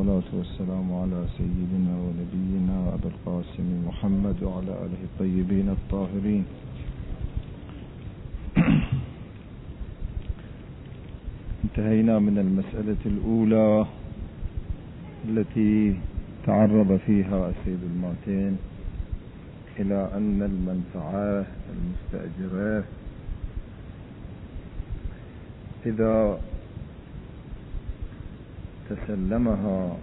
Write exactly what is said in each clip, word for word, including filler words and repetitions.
والصلاة والسلام على سيدنا ونبينا أبي القاسم محمد وعلى آله الطيبين الطاهرين. انتهينا من المسألة الأولى التي تعرض فيها السيد الماتين إلى أن المنفعة المستأجرة إذا تسلمها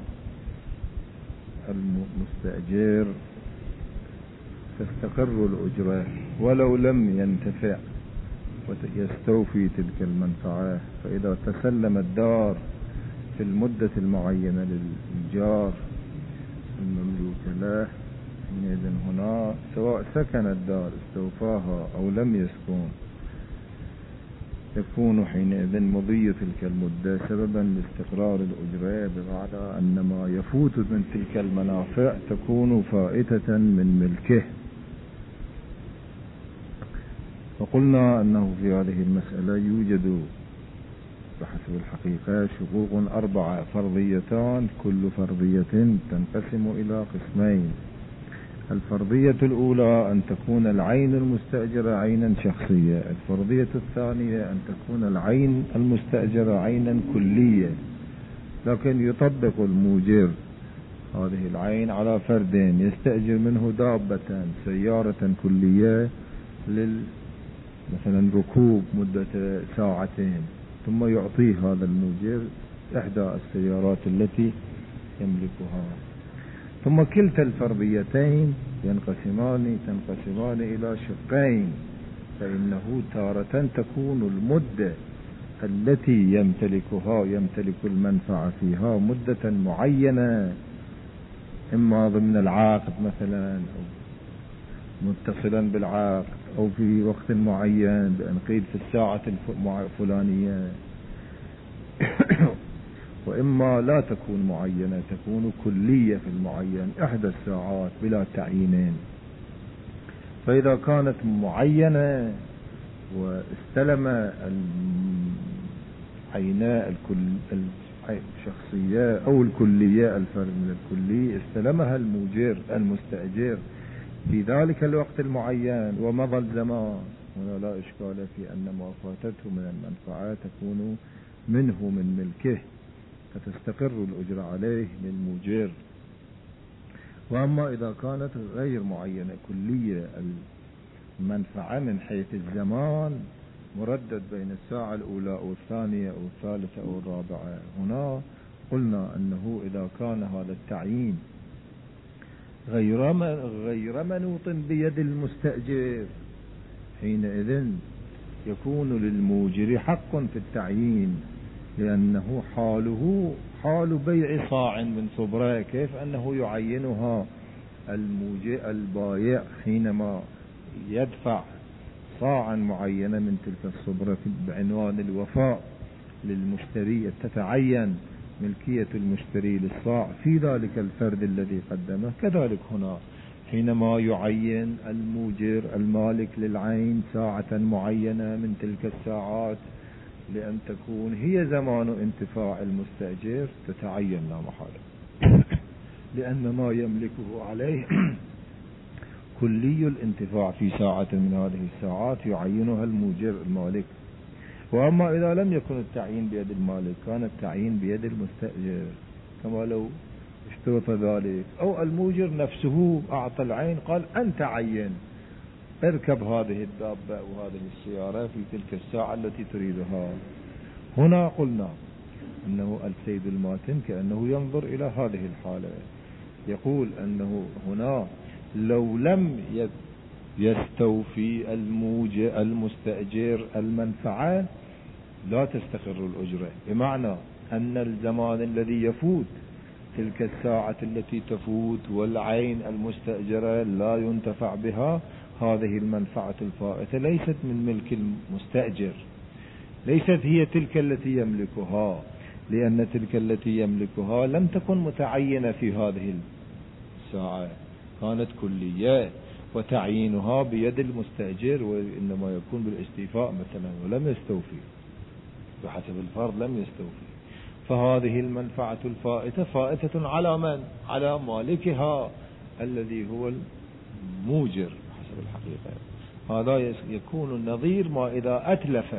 المستأجر تستقر الأجرة ولو لم ينتفع ويستوفي تلك المنفعة. فإذا تسلم الدار في المدة المعينة للإيجار المملوك له، إذن هنا سواء سكن الدار استوفاها أو لم يسكن يكون حينئذ مضي تلك المدة سببا لاستقرار الأجرة، بمعنى أن ما يفوت من تلك المنافع تكون فائتة من ملكه. وقلنا أنه في هذه المسألة يوجد بحسب الحقيقة شقوق أربعة فرضيتان، كل فرضية تنقسم إلى قسمين. الفرضية الأولى أن تكون العين المستأجرة عينا شخصية. الفرضية الثانية أن تكون العين المستأجرة عينا كلية، لكن يطبق الموجر هذه العين على فردين، يستأجر منه دابة سيارة كلية لل مثلا ركوب مدة ساعتين، ثم يعطيه هذا الموجر إحدى السيارات التي يملكها. ثم كلتا الفرضيتين ينقسمان تنقسمان إلى شقين، فإنه تارة تكون المدة التي يمتلكها يمتلك المنفعة فيها مدة معينة، إما ضمن العقد مثلا أو متصلا بالعقد أو في وقت معين بأن قيد في الساعة الفلانية، وإما لا تكون معينة تكون كلية في المعين إحدى الساعات بلا تعيين. فإذا كانت معينة واستلم العيناء الشخصية أو الكلية الفرد من الكلي استلمها الموجر المستأجر في ذلك الوقت المعين ومضى الزمان، هنا لا إشكال في أن ما فاتته من المنفعة تكون منه من ملكه فتستقر الأجرة عليه للموجر. وأما إذا كانت غير معينة كلية المنفعة من حيث الزمان مردد بين الساعة الأولى أو الثانية أو الثالثة أو الرابعة، هنا قلنا أنه إذا كان هذا التعيين غير غير منوط بيد المستأجر حينئذ يكون للموجر حق في التعيين، لأنه حاله حال بيع صاع من صبرة، كيف أنه يعينها الموجر البايع حينما يدفع صاعا معينة من تلك الصبرة بعنوان الوفاء للمشتري، تتعين ملكية المشتري للصاع في ذلك الفرد الذي قدمه. كذلك هنا حينما يعين الموجر المالك للعين ساعة معينة من تلك الساعات لأن تكون هي زمان انتفاع المستأجر تتعين لا محالة، لأن ما يملكه عليه كلي الانتفاع في ساعة من هذه الساعات يعينها الموجر المالك. وأما إذا لم يكن التعيين بيد المالك كان التعيين بيد المستأجر، كما لو اشترط ذلك أو الموجر نفسه أعطى العين قال أنت عين اركب هذه الدابة أو هذه السيارة في تلك الساعة التي تريدها. هنا قلنا أنه السيد الماتن كأنه ينظر إلى هذه الحالة، يقول أنه هنا لو لم يستوفي الموجر المستأجر المنفعة لا تستقر الأجرة، بمعنى أن الزمان الذي يفوت تلك الساعة التي تفوت والعين المستأجرة لا ينتفع بها، هذه المنفعة الفائتة ليست من ملك المستأجر، ليست هي تلك التي يملكها، لأن تلك التي يملكها لم تكن متعينة في هذه الساعة، كانت كلية وتعيينها بيد المستأجر، وإنما يكون بالاستيفاء مثلا ولم يستوفي بحسب الفرض لم يستوفي. فهذه المنفعة الفائتة فائتة على من؟ على مالكها الذي هو الموجر حسب الحقيقة. هذا يكون نظير ما إذا أتلف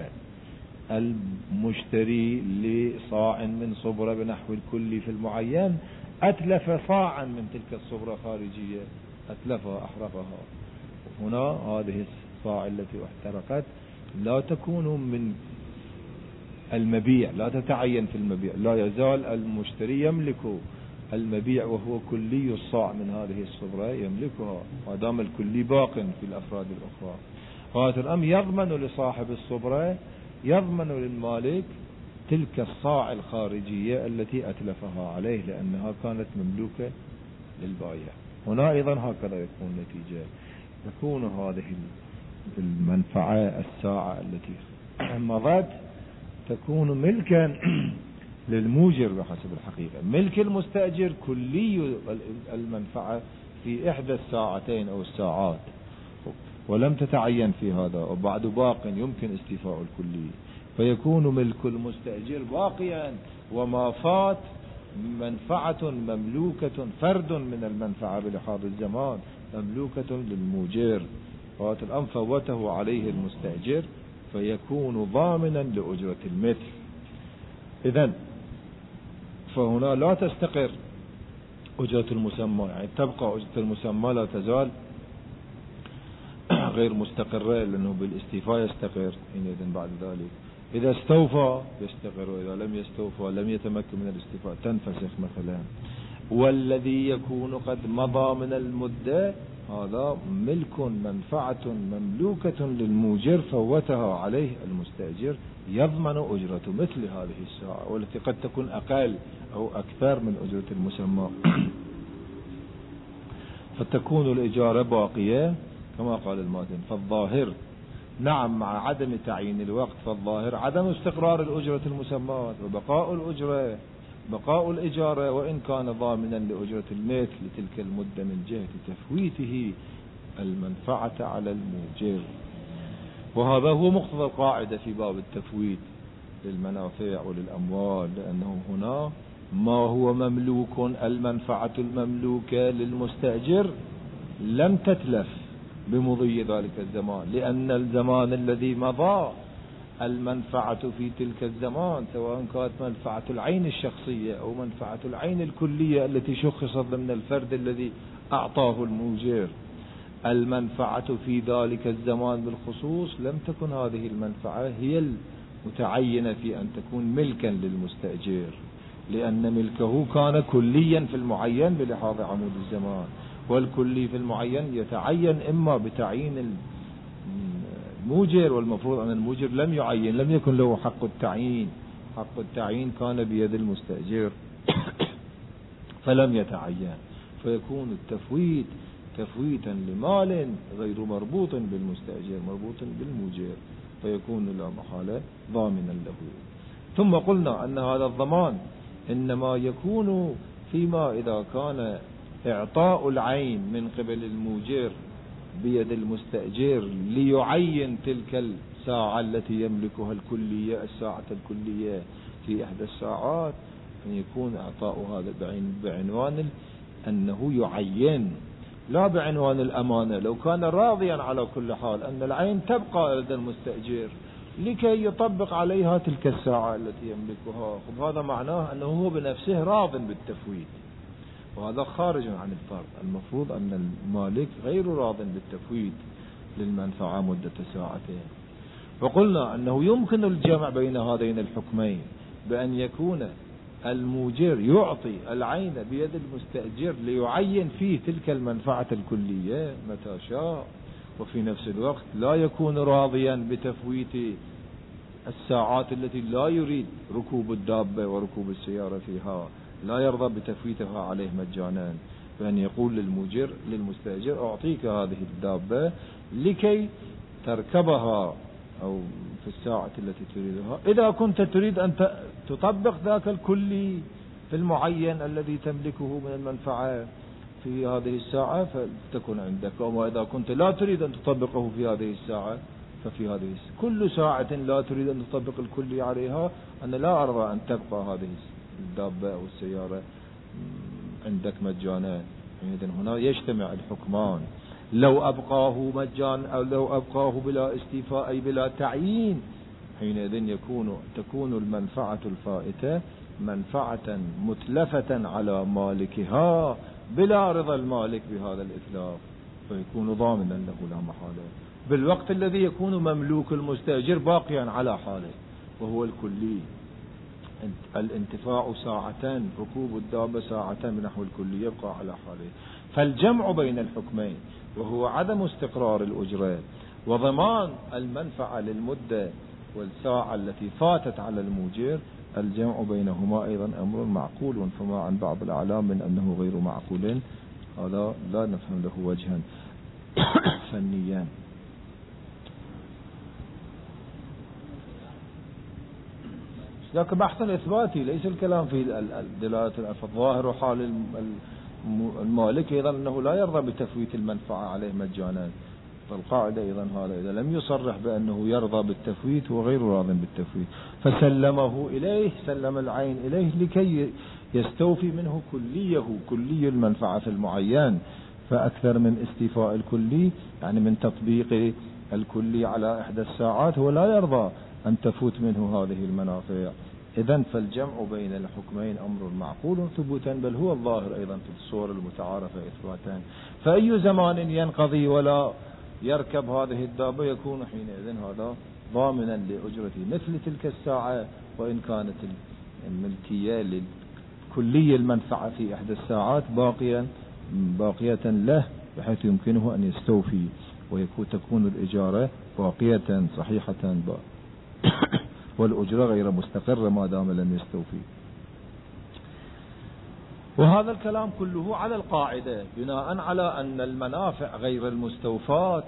المشتري لصاع من صبرة بنحو الكل في المعين، أتلف صاعا من تلك الصبرة خارجية، أتلفها أحرقها. هنا هذه الصاع التي احترقت لا تكون من المبيع، لا تتعين في المبيع، لا يزال المشتري يملك المبيع وهو كلي الصاع من هذه الصبرة يملكها ما دام الكلي باق في الأفراد الأخرى. هذا الأمر يضمن لصاحب الصبرة، يضمن للمالك تلك الصاع الخارجية التي أتلفها عليه لأنها كانت مملوكة للبائع. هنا أيضا هكذا يكون نتيجة، تكون هذه المنفعة الساعة التي مضت تكون ملكا للموجر بحسب الحقيقة. ملك المستأجر كلي المنفعة في إحدى الساعتين أو الساعات ولم تتعين في هذا، وبعد باق يمكن استيفاء الكلي، فيكون ملك المستأجر باقيا، وما فات منفعة مملوكة، فرد من المنفعة بلحاظ الزمان مملوكة للموجر. فات الأمر فوته عليه المستأجر فيكون ضامنا لأجرة المثل. إذن فهنا لا تستقر أجرة المسمى، يعني تبقى أجرة المسمى لا تزال غير مستقرة، لأنه بالاستيفاء يستقر حينئذ بعد ذلك. إذا استوفى يستقر، وإذا لم يستوفى لم يتمكن من الاستيفاء تنفسخ مثلا. والذي يكون قد مضى من المدة هذا ملك منفعة مملوكة للموجر فوتها عليه المستأجر، يضمن أجرة مثل هذه الساعة والتي قد تكون أقل أو أكثر من أجرة المسمى. فتكون الإجارة باقية كما قال الماتن. فالظاهر نعم مع عدم تعيين الوقت، فالظاهر عدم استقرار الأجرة المسمى وبقاء الأجرة بقاء الإجارة وإن كان ضامنا لأجرة المثل لتلك المدة من جهة تفويته المنفعة على الموجر. وهذا هو مقتضى القاعدة في باب التفويت للمنافع وللأموال، لأنه هنا ما هو مملوك المنفعة المملوكة للمستأجر لم تتلف بمضي ذلك الزمان، لأن الزمان الذي مضى المنفعة في تلك الزمان سواء كانت منفعة العين الشخصية أو منفعة العين الكلية التي شخصت ضمن الفرد الذي أعطاه الموجر، المنفعة في ذلك الزمان بالخصوص لم تكن هذه المنفعة هي المتعينة في أن تكون ملكا للمستأجر، لأن ملكه كان كليا في المعين بلحاظ عمود الزمان، والكلي في المعين يتعين إما بتعيين الموجر، والمفروض أن الموجر لم يعين، لم يكن له حق التعيين، حق التعيين كان بيد المستأجر فلم يتعين، فيكون التفويت تفويتا لمال غير مربوط بالمستأجر مربوط بالموجر، فيكون لا محالة ضامنا له. ثم قلنا أن هذا الضمان إنما يكون فيما إذا كان إعطاء العين من قبل الموجر بيد المستأجر ليعين تلك الساعة التي يملكها الكلية، الساعة الكلية في إحدى الساعات، أن يكون إعطاء هذا بعنوان أنه يعين لا بعنوان الأمانة. لو كان راضيا على كل حال أن العين تبقى لدى المستأجر لكي يطبق عليها تلك الساعة التي يملكها، هذا معناه أنه هو بنفسه راض بالتفويت، وهذا خارج عن الفرض. المفروض أن المالك غير راض بالتفويت للمنفعة مدة ساعتين. وقلنا أنه يمكن الجمع بين هذين الحكمين بأن يكون الموجر يعطي العين بيد المستأجر ليعين فيه تلك المنفعة الكلية متى شاء، وفي نفس الوقت لا يكون راضيا بتفويت الساعات التي لا يريد ركوب الدابة وركوب السيارة فيها، لا يرضى بتفويتها عليه مجانا، فأن يقول للموجر للمستأجر أعطيك هذه الدابة لكي تركبها أو في الساعة التي تريدها، إذا كنت تريد أن تطبق ذاك الكلي في المعين الذي تملكه من المنفعة في هذه الساعة فتكون عندك، وإذا كنت لا تريد أن تطبقه في هذه الساعة ففي هذه الساعة. كل ساعة لا تريد أن تطبق الكلي عليها أنا لا أرضى أن تبقى هذه الدابة أو السيارة عندك مجانا، إذن هنا يجتمع الحكمان. لو أبقاه مجانا أو لو أبقاه بلا استيفاء أي بلا تعيين، حينئذ يكون تكون المنفعة الفائتة منفعة متلفة على مالكها بلا رضا المالك بهذا الإتلاف، فيكون ضامنا له لا محالة، بالوقت الذي يكون مملوك المستأجر باقيا على حاله وهو الكلي. الانتفاع ساعتين، ركوب الدابة ساعتين بنحو الكلي يبقى على حاله. فالجمع بين الحكمين وهو عدم استقرار الأجرة وضمان المنفعة للمدة والساعة التي فاتت على الموجر، الجمع بينهما أيضا أمر معقول، فما عن بعض الأعلام من أنه غير معقول هذا لا نفهم له وجها فنيا. لكن بحث إثباتي ليس الكلام في دلالة الظاهر حال المالك أيضا أنه لا يرضى بتفويت المنفعة عليه مجانا، فالقاعدة أيضا هذا إذا لم يصرح بأنه يرضى بالتفويت وغير راض بالتفويت فسلمه إليه، سلم العين إليه لكي يستوفي منه كليه كلي المنفعة في المعين، فأكثر من استيفاء الكلي يعني من تطبيق الكلي على إحدى الساعات هو لا يرضى أن تفوت منه هذه المنافع. إذن فالجمع بين الحكمين أمر معقول ثبوتا، بل هو الظاهر أيضا في الصور المتعارفة إثباتا. فأي زمان ينقضي ولا يركب هذه الدابة يكون حينئذ هذا ضامنا لأجرة مثل تلك الساعة، وإن كانت الملكية للكلية المنفعة في إحدى الساعات باقيا باقية له بحيث يمكنه أن يستوفي، ويكون تكون الإجارة باقية صحيحة والأجرة غير مستقرة ما دام لم يستوفي. وهذا الكلام كله على القاعدة بناء على أن المنافع غير المستوفاة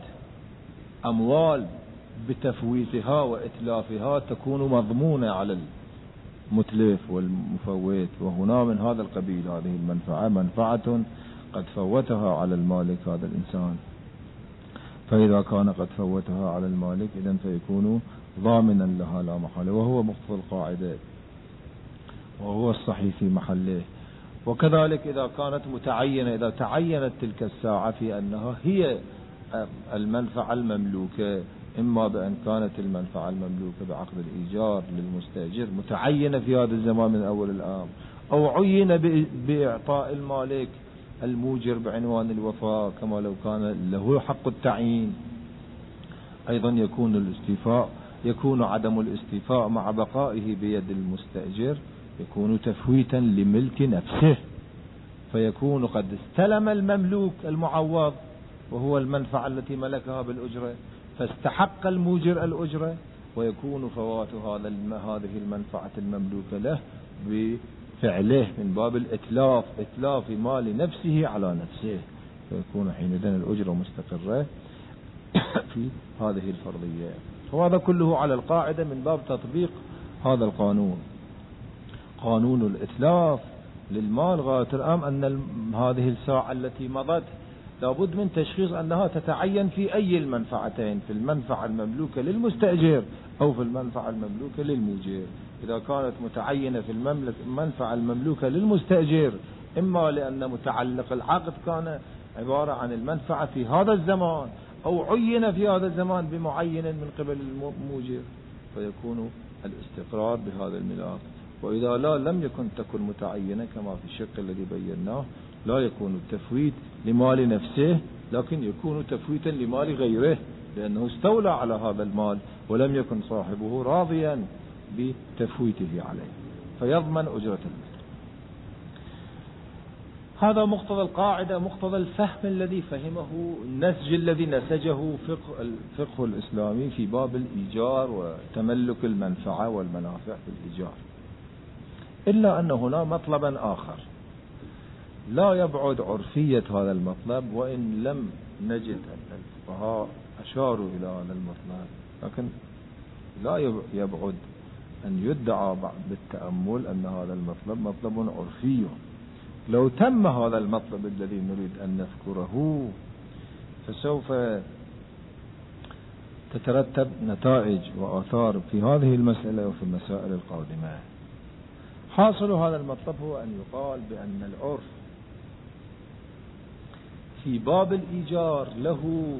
أموال بتفويتها وإتلافها تكون مضمونة على المتلف والمفوت، وهنا من هذا القبيل هذه المنفعة منفعة قد فوتها على المالك هذا الإنسان، فإذا كان قد فوتها على المالك إذن فيكون ضامنا لها لا محالة، وهو مقتضى القاعدة وهو الصحيح في محله. وكذلك إذا كانت متعينة، إذا تعينت تلك الساعة في أنها هي المنفعة المملوكة، إما بأن كانت المنفعة المملوكة بعقد الإيجار للمستأجر متعينة في هذا الزمان من أول الآن، أو عين بإعطاء المالك الموجر بعنوان الوفاء كما لو كان له حق التعيين، أيضا يكون الاستيفاء يكون عدم الاستيفاء مع بقائه بيد المستأجر يكون تفويتا لملك نفسه، فيكون قد استلم المملوك المعوض وهو المنفعة التي ملكها بالأجرة، فاستحق الموجر الأجرة، ويكون فوات هذا هذه المنفعة المملوكة له بفعله من باب الإتلاف، إتلاف مال نفسه على نفسه، فيكون حينئذ الأجرة مستقرة في هذه الفرضية. وهذا كله على القاعدة من باب تطبيق هذا القانون، قانون الإتلاف للمال. غاية الأمر أن هذه الساعة التي مضت لابد من تشخيص أنها تتعين في أي المنفعتين، في المنفعة المملوكة للمستأجر أو في المنفعة المملوكة للموجر. إذا كانت متعينة في المنفعة المملوكة للمستأجر إما لأن متعلق العقد كان عبارة عن المنفعة في هذا الزمان أو عين في هذا الزمان بمعين من قبل الموجر، فيكون الاستقرار بهذا الملاك. وإذا لا لم يكن تكن متعينة كما في الشق الذي بيناه لا يكون التفويت لمال نفسه، لكن يكون تفويتا لمال غيره لأنه استولى على هذا المال ولم يكن صاحبه راضيا بتفويته عليه، فيضمن أجرة المال. هذا مقتضى القاعدة، مقتضى الفهم الذي فهمه، النسج الذي نسجه فقه الفقه الإسلامي في باب الإيجار وتملك المنفعة والمنافع في الإيجار. إلا أن هنا مطلبا آخر لا يبعد عرفية هذا المطلب، وإن لم نجد أن الفقهاء أشاروا إلى هذا المطلب، لكن لا يبعد أن يدعى بالتأمل أن هذا المطلب مطلب عرفي. لو تم هذا المطلب الذي نريد أن نذكره فسوف تترتب نتائج وآثار في هذه المسألة وفي المسائل القادمة. حاصل هذا المطلب هو أن يقال بأن العرف في باب الإيجار له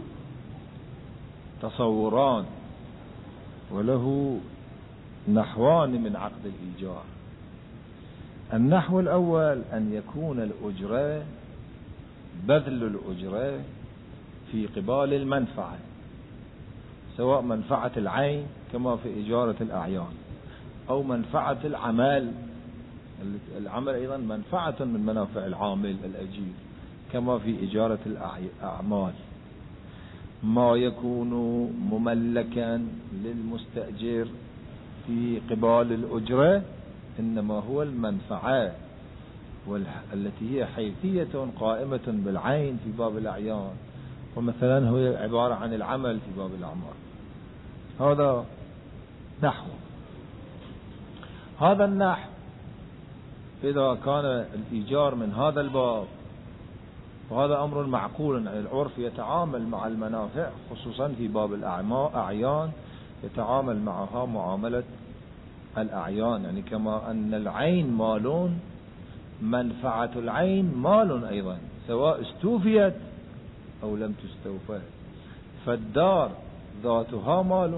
تصوران وله نحوان من عقد الإيجار. النحو الأول أن يكون الأجرة بذل الأجرة في قبال المنفعة، سواء منفعة العين كما في إجارة الأعيان، أو منفعة العمل. العمل أيضا منفعة من منافع العامل الأجير كما في إجارة الأعمال. ما يكون مملكا للمستأجر في قبال الأجرة إنما هو المنفعة التي هي حيثية قائمة بالعين في باب الأعيان، ومثلا هو عبارة عن العمل في باب الأعمال. هذا نحو. هذا النحو إذا كان الإيجار من هذا الباب، وهذا أمر معقول، يعني العرف يتعامل مع المنافع خصوصا في باب الأعيان، يتعامل معها معاملة الأعيان، يعني كما أن العين مال، منفعة العين مال أيضا سواء استوفيت أو لم تستوفى. فالدار ذاتها مال،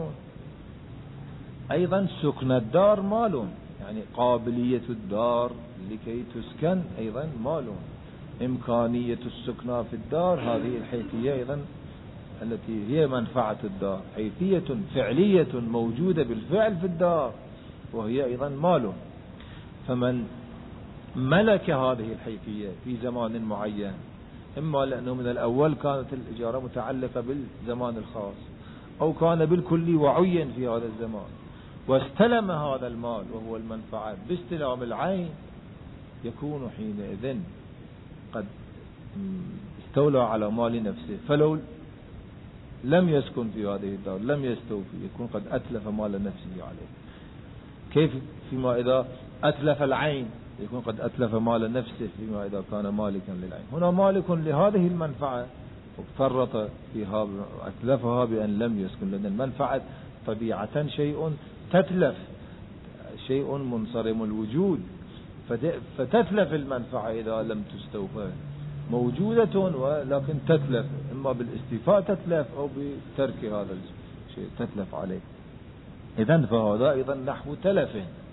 أيضا سكن الدار مال، يعني قابلية الدار لكي تسكن أيضا مال. إمكانية السكنى في الدار هذه الحيثية أيضا التي هي منفعة الدار، حيثية فعلية موجودة بالفعل في الدار وهي أيضا مال. فمن ملك هذه الحيثية في زمان معين، إما لأنه من الأول كانت الإجارة متعلقة بالزمان الخاص، أو كان بالكل وعين في هذا الزمان واستلم هذا المال وهو المنفعة باستلام العين، يكون حينئذ قد استولى على مال نفسه. فلو لم يسكن في هذه الدار لم يستوفي، يكون قد أتلف مال نفسه عليه. كيف فيما إذا أتلف العين؟ يكون قد أتلف مال نفسه فيما إذا كان مالكا للعين. هنا مالك لهذه المنفعة وفرط فيها أتلفها بأن لم يسكن، لأن المنفعة طبيعة شيء تتلف، شيء منصرم الوجود، فتتلف المنفعة إذا لم تستوفى. موجودة ولكن تتلف، إما بالاستيفاء تتلف أو بترك هذا الشيء تتلف عليه. إذن فهذا أيضا نحو تلف.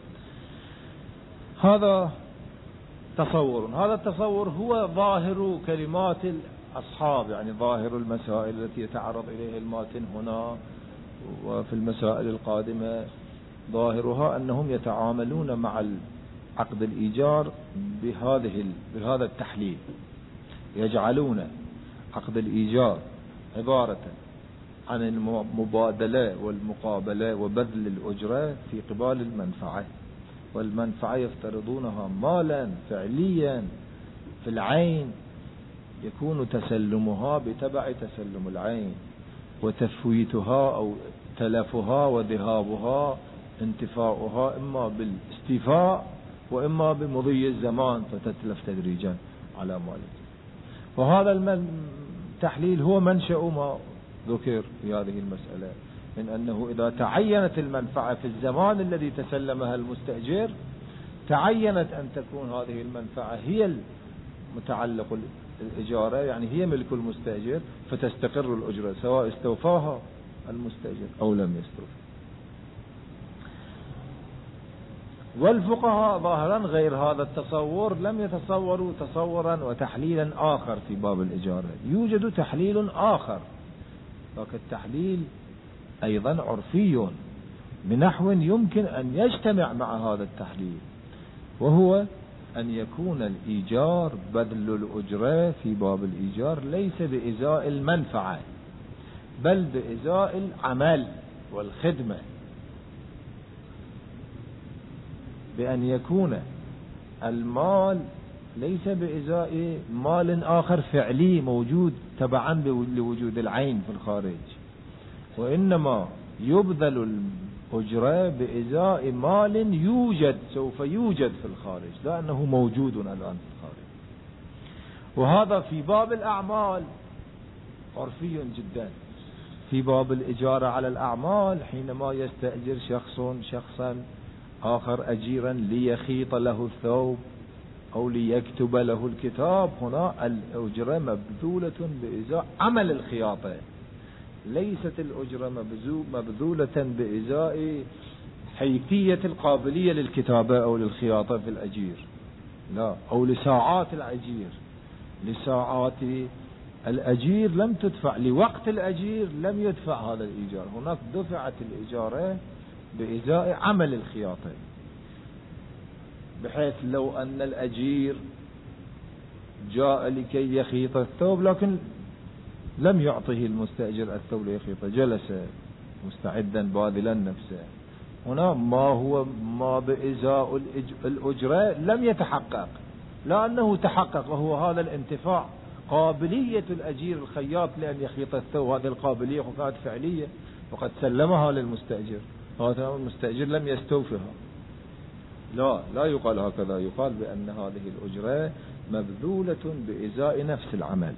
هذا تصور. هذا التصور هو ظاهر كلمات الأصحاب، يعني ظاهر المسائل التي يتعرض إليها الماتن هنا وفي المسائل القادمة. ظاهرها أنهم يتعاملون مع عقد الإيجار بهذه بهذا التحليل، يجعلون عقد الإيجار عبارة عن المبادلة والمقابلة وبذل الأجرة في قبال المنفعة، والمنفعة يفترضونها مالا فعليا في العين، يكون تسلمها بتبع تسلم العين، وتفويتها أو تلفها وذهابها انتفاؤها إما بالاستيفاء وإما بمضي الزمان فتتلف تدريجا على مالك. وهذا التحليل هو منشأ ما ذكر في هذه المسألة، من أنه إذا تعينت المنفعة في الزمان الذي تسلمها المستأجر، تعينت أن تكون هذه المنفعة هي المتعلق الإجارة، يعني هي ملك المستأجر، فتستقر الأجرة سواء استوفاها المستأجر أو لم يستوفى. والفقهاء ظاهرا غير هذا التصور لم يتصوروا تصورا وتحليلا آخر في باب الإجارة. يوجد تحليل آخر، لكن التحليل أيضا عرفي بنحو يمكن أن يجتمع مع هذا التحليل، وهو أن يكون الإيجار بذل الأجرة في باب الإيجار ليس بإزاء المنفعة بل بإزاء العمل والخدمة، بأن يكون المال ليس بإزاء مال آخر فعلي موجود تبعا لوجود العين في الخارج، وإنما يبذل الأجرة بإزاء مال يوجد سوف يوجد في الخارج، لأنه موجود الآن في الخارج. وهذا في باب الأعمال عرفي جدا. في باب الإجارة على الأعمال، حينما يستأجر شخص شخصا آخر أجيرا ليخيط له الثوب أو ليكتب له الكتاب. هنا الأجرة مبذولة بإزاء عمل الخياطة، ليست الأجرة مبذولة بإزاء حيثية القابلية للكتابة أو للخياطة في الأجير، لا، أو لساعات الأجير. لساعات الأجير لم تدفع، لوقت الأجير لم يدفع هذا الإيجار، هناك دفعت الإجارة بإزاء عمل الخياطة، بحيث لو أن الأجير جاء لكي يخيط الثوب لكن لم يعطه المستأجر الثوب ليخيطه، جلس مستعدا باذلا نفسه، هنا ما هو ما بإزاء الأجرة لم يتحقق، لأنه تحقق وهو هذا الانتفاع. قابلية الأجير الخياط لأن يخيط الثوب هذه القابلية كانت فعلية وقد سلمها للمستأجر، هذا المستأجر لم يستوفها. لا لا يقال هكذا، يقال بأن هذه الأجرة مبذولة بإزاء نفس العمل.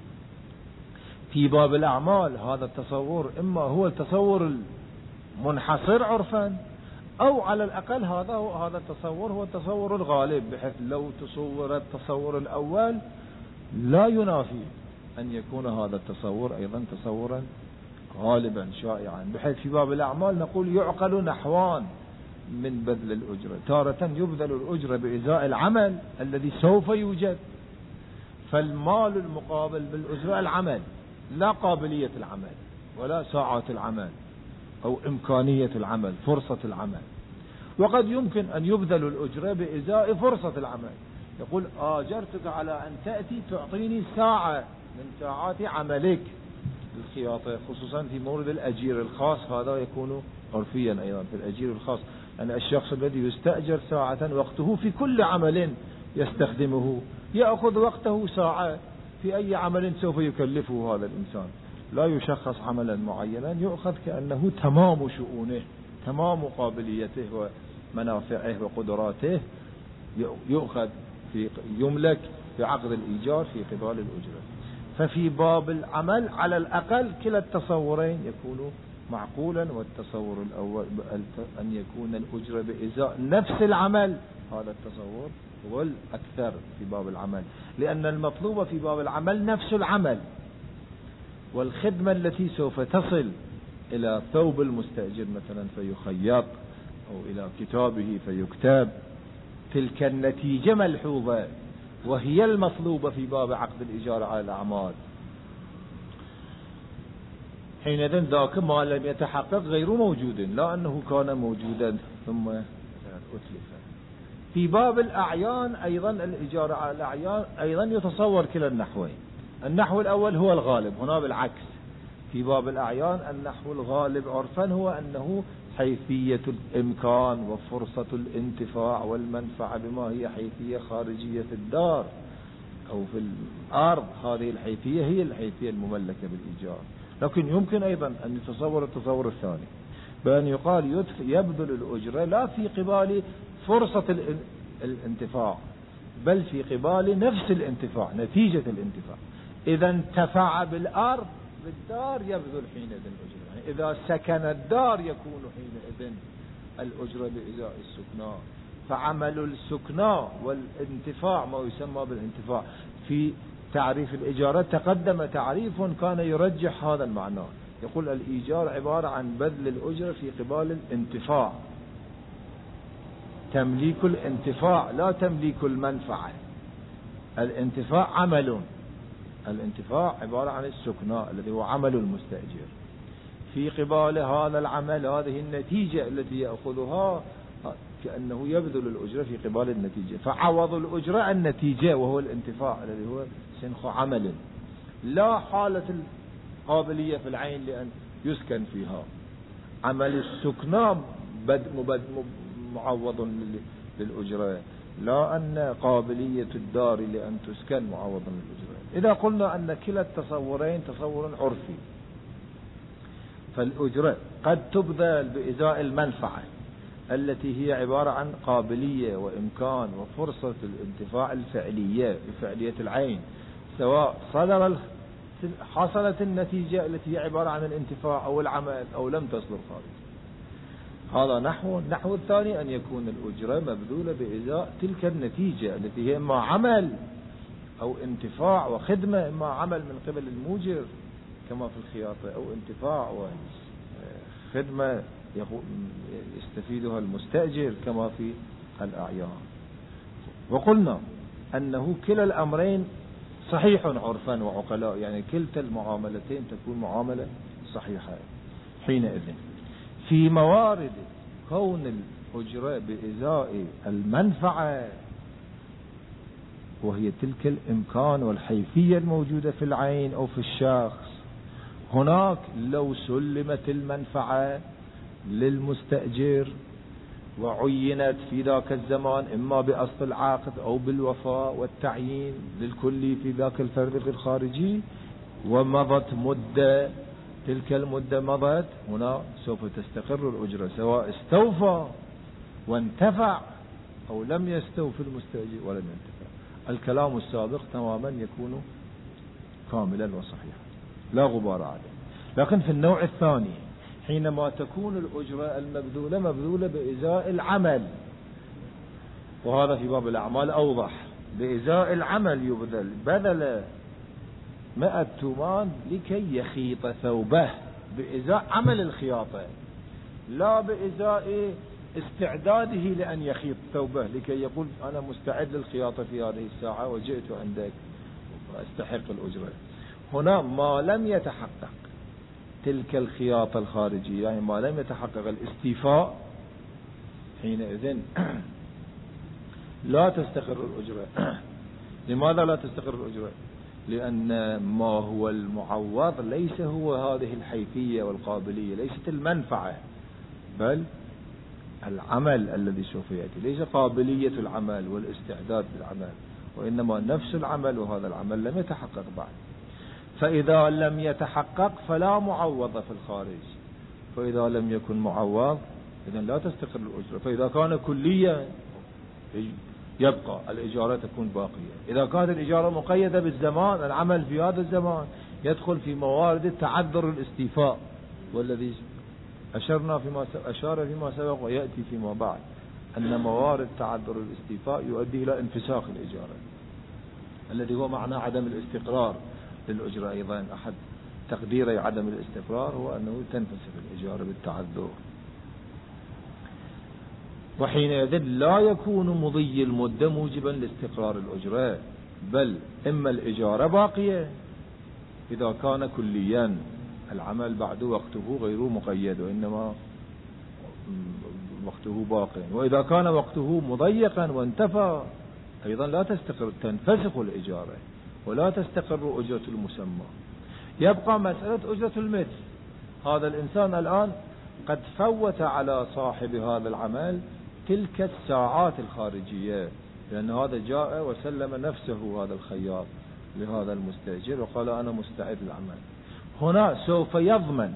في باب الأعمال هذا التصور إما هو التصور المنحصر عرفا، أو على الأقل هذا هذا التصور هو التصور الغالب، بحيث لو تصور التصور الأول لا ينافي أن يكون هذا التصور أيضا تصورا غالبا شائعا، بحيث في باب الأعمال نقول يعقل نحوان من بذل الأجرة. تارة يبذل الأجرة بإزاء العمل الذي سوف يوجد، فالمال المقابل بالأجرة العمل، لا قابلية العمل ولا ساعات العمل أو إمكانية العمل، فرصة العمل. وقد يمكن أن يبذل الأجرة بإزاء فرصة العمل، يقول آجرتك على أن تأتي تعطيني ساعة من ساعات عملك الخياطة، خصوصا في مورد الأجير الخاص، هذا يكون عرفيا أيضا في الأجير الخاص، أن الشخص الذي يستأجر ساعة وقته في كل عمل يستخدمه يأخذ وقته ساعة في أي عمل سوف يكلفه هذا الإنسان، لا يشخص عملا معينا، يؤخذ كأنه تمام شؤونه، تمام قابليته ومنافعه وقدراته، يؤخذ في يملك في عقد الإيجار في قبال الأجرة. ففي باب العمل على الأقل كلا التصورين يكون معقولا، والتصور الأول أن يكون الأجرة بإزاء نفس العمل، هذا التصور هو الأكثر في باب العمل، لأن المطلوب في باب العمل نفس العمل، والخدمة التي سوف تصل إلى ثوب المستأجر مثلا فيخيط، أو إلى كتابه فيكتب، تلك النتيجة ملحوظة وهي المطلوبة في باب عقد الإيجار على الأعمال. حينئذ ذاك ما لم يتحقق غير موجود، لا أنه كان موجودا ثم أتلف. في باب الأعيان أيضا الإيجار على الأعيان أيضا يتصور كلا النحوين. النحو الأول هو الغالب، هنا بالعكس في باب الأعيان النحو الغالب عرفا هو أنه حيثية الإمكان وفرصة الانتفاع والمنفعة بما هي حيثية خارجية في الدار أو في الأرض، هذه الحيثية هي الحيثية المملكة بالإيجار. لكن يمكن أيضا أن يتصور التصور الثاني بأن يقال يبذل الأجرة لا في قبال فرصة الانتفاع بل في قبال نفس الانتفاع، نتيجة الانتفاع. إذا انتفع بالأرض بالدار يبذل حينئذ الأجرة، يعني إذا سكن الدار يكون حينئذ الأجرة بإزاء السكناء. فعمل السكناء والانتفاع ما يسمى بالانتفاع في تعريف الإيجار تقدم تعريف كان يرجح هذا المعنى، يقول الإيجار عبارة عن بذل الأجرة في قبال الانتفاع، تمليك الانتفاع لا تمليك المنفعة. الانتفاع عمل، الانتفاع عبارة عن السكناء الذي هو عمل المستأجر، في قبال هذا العمل هذه النتيجة التي يأخذها كأنه يبذل الأجرة في قبال النتيجة، فعوض الأجرة النتيجة وهو الانتفاع الذي هو سنخ عمل، لا حالة القابلية في العين لأن يسكن فيها. عمل السكناء معوض للأجرة، لا أن قابلية الدار لأن تسكن معوض للأجرة. إذا قلنا أن كلا التصورين تصور عرفي، فالأجرة قد تبذل بإزاء المنفعة التي هي عبارة عن قابلية وإمكان وفرصة الانتفاع الفعلية بفعلية العين، سواء صدر حصلت النتيجة التي هي عبارة عن الانتفاع أو العمل أو لم تصدر خارج. هذا نحو. النحو الثاني أن يكون الأجرة مبذولة بإزاء تلك النتيجة التي هي إما عمل أو انتفاع وخدمة، إما عمل من قبل الموجر كما في الخياطة، أو انتفاع وخدمة يستفيدها المستأجر كما في الأعيان. وقلنا أنه كلا الأمرين صحيح عرفا وعقلاء، يعني كلتا المعاملتين تكون معاملة صحيحة. حينئذ في موارد كون الأجرة بإزاء المنفعة، وهي تلك الإمكان والحيثية الموجودة في العين أو في الشخص، هناك لو سلمت المنفعة للمستأجر وعينت في ذاك الزمان إما بأصل العقد أو بالوفاء والتعيين للكل في ذاك الفرد الخارجي، ومضت مدة، تلك المدة مضت، هنا سوف تستقر الأجرة سواء استوفى وانتفع أو لم يستوفي المستأجر ولم ينتفع. الكلام السابق تماما يكون كاملا وصحيحا لا غبار عليه. لكن في النوع الثاني حينما تكون الأجرة المبذولة مبذولة بإزاء العمل، وهذا في باب الأعمال أوضح، بإزاء العمل يبذل، بذل مئة تومان لكي يخيط ثوبه، بإزاء عمل الخياطة، لا بإزاء استعداده لأن يخيط ثوبه لكي يقول أنا مستعد للخياطة في هذه الساعة وجئت عندك وأستحق الأجرة. هنا ما لم يتحقق تلك الخياطة الخارجية، يعني ما لم يتحقق الاستيفاء، حينئذ لا تستقر الأجرة. لماذا لا تستقر الأجرة؟ لأن ما هو المعوض ليس هو هذه الحيثية والقابلية، ليست المنفعة بل العمل الذي سوف يأتي، ليس قابلية العمل والاستعداد للعمل، وإنما نفس العمل، وهذا العمل لم يتحقق بعد. فإذا لم يتحقق فلا معوض في الخارج، فإذا لم يكن معوض إذن لا تستقر الأجرة. فإذا كان كليا يبقى الإجارة تكون باقية. إذا كانت الإجارة مقيدة بالزمان، العمل في هذا الزمان يدخل في موارد التعذر الاستيفاء، والذي أشرنا فيما أشار فيما سبق ويأتي فيما بعد أن موارد تعذر الاستيفاء يؤدي إلى انفساخ الإجارة، الذي هو معنى عدم الاستقرار للأجرة. أيضا أحد تقدير عدم الاستقرار هو أنه تنفسخ الإجارة بالتعذر، وحينئذ لا يكون مضي المدة موجبا لاستقرار الأجرة، بل إما الإجارة باقية إذا كان كليا العمل بعد وقته غير مقيد وإنما وقته باقي، وإذا كان وقته مضيقا وانتفى أيضا لا تستقر، تنفسخ الإجارة ولا تستقر أجرة المسمى. يبقى مسألة أجرة المثل. هذا الإنسان الآن قد فوت على صاحب هذا العمل تلك الساعات الخارجية، لأن هذا جاء وسلم نفسه هذا الخياط لهذا المستأجر وقال أنا مستعد للعمل. هنا سوف يضمن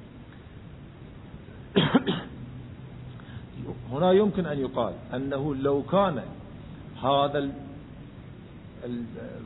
هنا يمكن أن يقال أنه لو كان هذا ال... ال...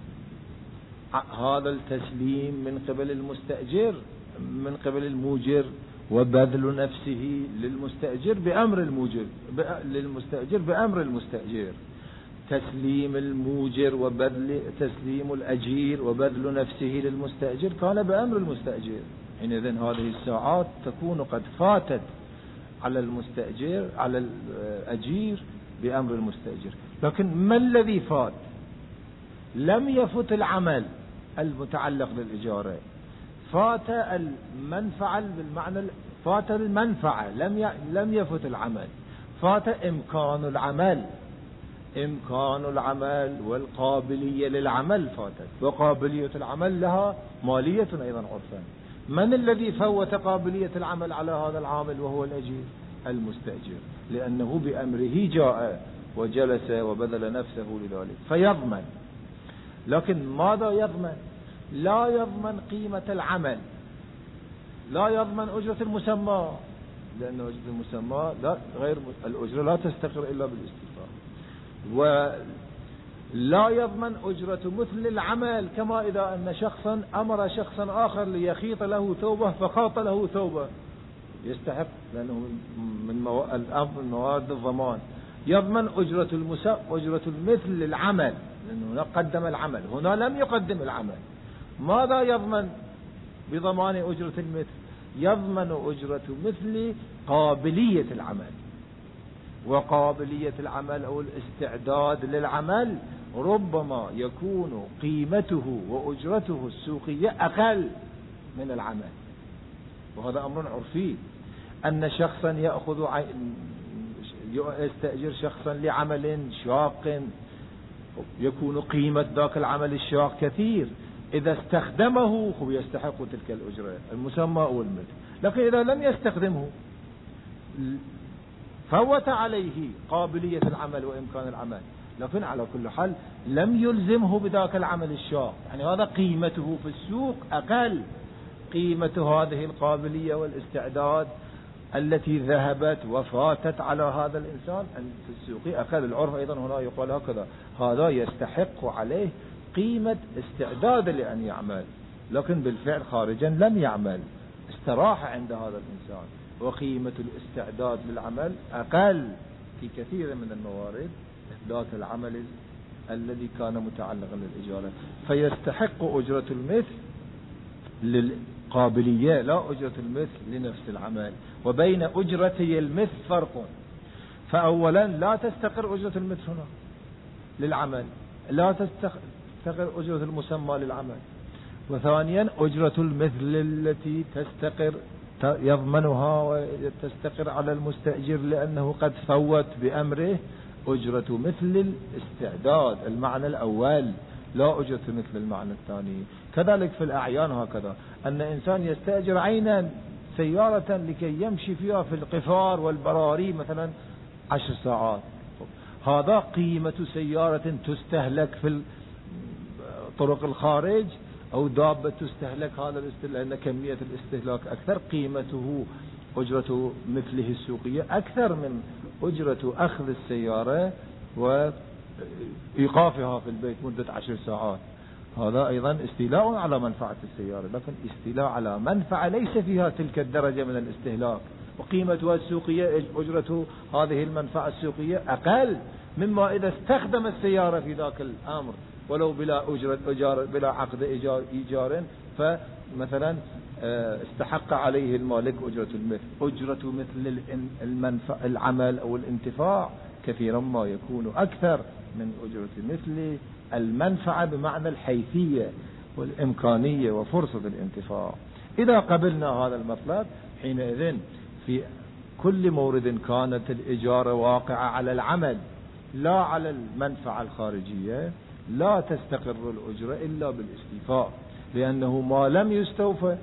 هذا التسليم من قبل المستأجر من قبل الموجر وبذل نفسه للمستأجر بأمر الموجر ب... للمستأجر بأمر المستأجر، تسليم الموجر وبذل تسليم الأجير وبذل نفسه للمستأجر كان بأمر المستأجر. حينئذ هذه الساعات تكون قد فاتت على المستأجر على الأجير بأمر المستأجر. لكن ما الذي فات؟ لم يفت العمل المتعلق بالإجارة، فات المنفعة بالمعنى فات المنفعة، لم ي... لم يفت العمل، فات إمكان العمل، إمكان العمل والقابلية للعمل فاتت، وقابلية العمل لها مالية أيضا عرفا. من الذي فوت قابلية العمل على هذا العامل وهو الأجير؟ المستأجر، لأنه بأمره جاء وجلس وبذل نفسه لذلك فيضمن. لكن ماذا يضمن؟ لا يضمن قيمة العمل، لا يضمن أجرة المسمى، لأن أجرة المسمى لا غير الأجرة لا تستقر إلا بالاستيفاء، ولا يضمن أجرة مثل العمل، كما إذا أن شخصا أمر شخصا آخر ليخيط له ثوبه فخاط له ثوبه يستحق لأنه من موارد الضمان. يضمن أجرة المسا أجرة المثل للعمل، لأنه هنا قدم العمل، هنا لم يقدم العمل. ماذا يضمن بضمان أجرة المثل؟ يضمن أجرة مثل قابلية العمل، وقابلية العمل أو الاستعداد للعمل ربما يكون قيمته وأجرته السوقية أقل من العمل. وهذا أمر عرفي، أن شخصا يأخذ يستأجر شخصا لعمل شاق يكون قيمة ذاك العمل الشاق كثير، إذا استخدمه هو يستحق تلك الأجرة المسمى أو المثل. لكن إذا لم يستخدمه فوت عليه قابلية العمل وإمكان العمل، لكن على كل حال لم يلزمه بذاك العمل الشاق، يعني هذا قيمته في السوق أقل. قيمة هذه القابلية والاستعداد التي ذهبت وفاتت على هذا الإنسان في السوق أقل. العرف أيضا هنا يقول هكذا: هذا يستحق عليه قيمة استعداد لأن يعمل، لكن بالفعل خارجا لم يعمل، استراح عند هذا الإنسان، وقيمة الاستعداد للعمل أقل في كثير من الموارد ذات العمل الذي كان متعلقا للإجارة، فيستحق أجرة المثل للقابلية لا أجرة المثل لنفس العمل. وبين أجرتي المثل فرق، فأولا لا تستقر أجرة المثل هنا للعمل، لا تستقر أجرة المسمى للعمل. وثانيا أجرة المثل التي تستقر يضمنها وتستقر على المستأجر لأنه قد فوت بأمره أجرة مثل الاستعداد المعنى الأول، لا أجرة مثل المعنى الثاني. كذلك في الأعيان هكذا، أن إنسان يستأجر عينا سيارة لكي يمشي فيها في القفار والبراري مثلا عشر ساعات، هذا قيمة سيارة تستهلك في طرق الخارج أو دابة تستهلك، هذا لأن كمية الاستهلاك أكثر، قيمته أجرة مثله السوقية أكثر من أجرة أخذ السيارة وإيقافها في البيت مدة عشر ساعات. هذا أيضا استيلاء على منفعة السيارة، لكن استيلاء على منفعة ليس فيها تلك الدرجة من الاستهلاك، وقيمتها السوقية أجرة هذه المنفعة السوقية أقل مما إذا استخدم السيارة في ذاك الأمر ولو بلا أجرة إيجار بلا عقد إيجار, إيجار فمثلا استحق عليه المالك أجرة المثل. أجرة مثل المنفع العمل أو الانتفاع كثيرا ما يكون أكثر من أجرة مثل المنفعة بمعنى الحيثية والإمكانية وفرصة الانتفاع. إذا قبلنا هذا المطلب حينئذ في كل مورد كانت الإجارة واقعة على العمل لا على المنفعة الخارجية لا تستقر الأجرة إلا بالاستيفاء، لأنه ما لم يستوفى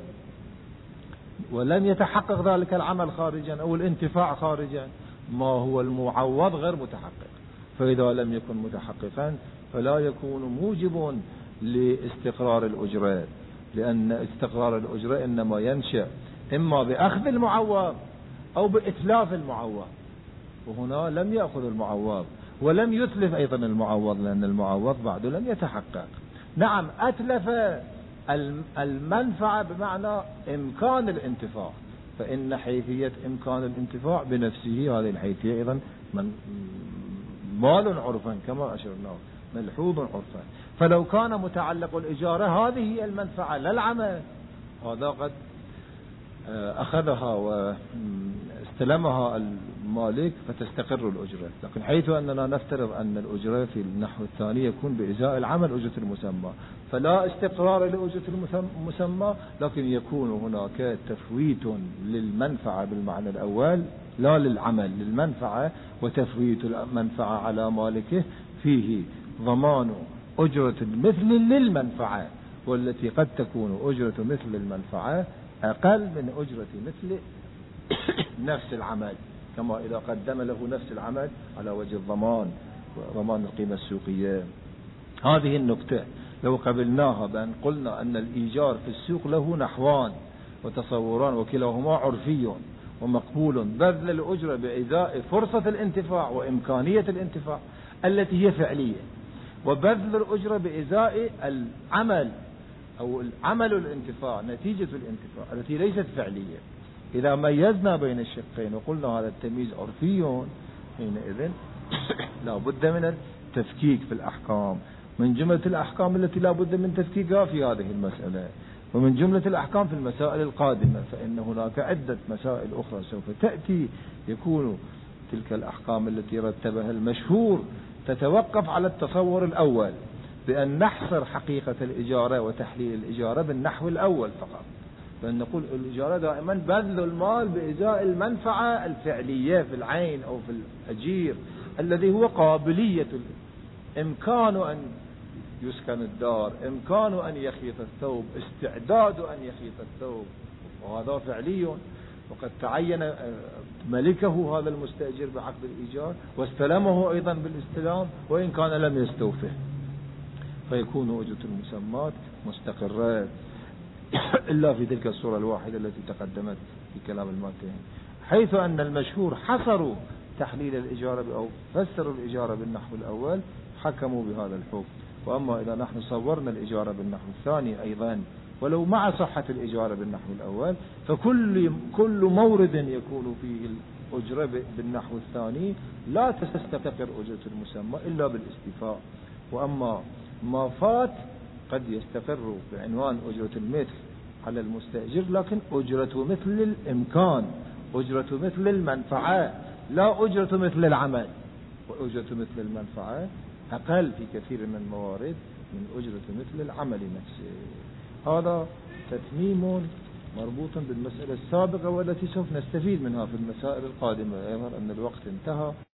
ولم يتحقق ذلك العمل خارجا أو الانتفاع خارجا ما هو المعوض غير متحقق، فإذا لم يكن متحققا فلا يكون موجب لاستقرار الأجرة، لأن استقرار الأجرة إنما ينشأ إما بأخذ المعوض أو بإتلاف المعوض، وهنا لم يأخذ المعوض ولم يتلف أيضا المعوض لأن المعوض بعد لم يتحقق. نعم أتلف المنفعة بمعنى إمكان الانتفاع، فإن حيثية إمكان الانتفاع بنفسه هذه الحيثية أيضا من مال عرفا كما أشرنا ملحوظ عرفا. فلو كان متعلق الإجارة هذه هي المنفعة للعمل هذا قد أخذها واستلمها المالك فتستقر الأجرة، لكن حيث أننا نفترض أن الأجرة في النحو الثاني يكون بإزاء العمل أجرة المسمى فلا استقرار لأجرة المسمى، لكن يكون هناك تفويت للمنفعة بالمعنى الأول لا للعمل للمنفعة، وتفويت المنفعة على مالكه فيه ضمان أجرة مثل للمنفعة، والتي قد تكون أجرة مثل المنفعة أقل من أجرة مثل نفس العمل، كما إذا قدم له نفس العمل على وجه الضمان وضمان القيمة السوقية. هذه النقطة لو قبلناها بأن قلنا أن الإيجار في السوق له نحوان وتصوران وكلاهما عرفي ومقبول، بذل الأجرة بإزاء فرصة الانتفاع وإمكانية الانتفاع التي هي فعلية، وبذل الأجرة بإزاء العمل أو العمل الانتفاع نتيجة الانتفاع التي ليست فعلية. إذا ميزنا بين الشقين وقلنا هذا التمييز عرفي، حينئذ لا بد من التفكيك في الأحكام. من جملة الأحكام التي لا بد من تفكيكها في هذه المسألة، ومن جملة الأحكام في المسائل القادمة، فإن هناك عدة مسائل أخرى سوف تأتي يكون تلك الأحكام التي رتبها المشهور تتوقف على التصور الأول بأن نحصر حقيقة الإجارة وتحليل الإجارة بالنحو الأول فقط، بأن نقول الإجارة دائما بذل المال بإزاء المنفعة الفعلية في العين أو في الأجير الذي هو قابلية إمكان أن يسكن الدار، إمكان أن يخيط الثوب، استعداد أن يخيط الثوب، وهذا فعلي، وقد تعين ملكه هذا المستأجر بعقد الإيجار واستلمه أيضا بالاستلام وإن كان لم يستوفه، فيكون أجرة المسمات مستقرة إلا في تلك الصورة الواحدة التي تقدمت في كلام الماتين، حيث أن المشهور حصروا تحليل الإجارة أو فسروا الإجارة بالنحو الأول حكموا بهذا الحكم. وأما إذا نحن صورنا الإجارة بالنحو الثاني أيضا ولو مع صحة الإجارة بالنحو الأول، فكل كل مورد يكون فيه الأجرة بالنحو الثاني لا تستقر أجرة المسمى إلا بالاستيفاء. وأما ما فات قد يستقر بعنوان أجرة المثل على المستأجر، لكن أجرة مثل الإمكان، أجرة مثل المنفعة، لا أجرة مثل العمل، وأجرة مثل المنفعة أقل في كثير من الموارد من أجرة مثل العمل نفسه. هذا تتميم مربوط بالمسألة السابقة والتي سوف نستفيد منها في المسائل القادمة. أيضا أن الوقت انتهى.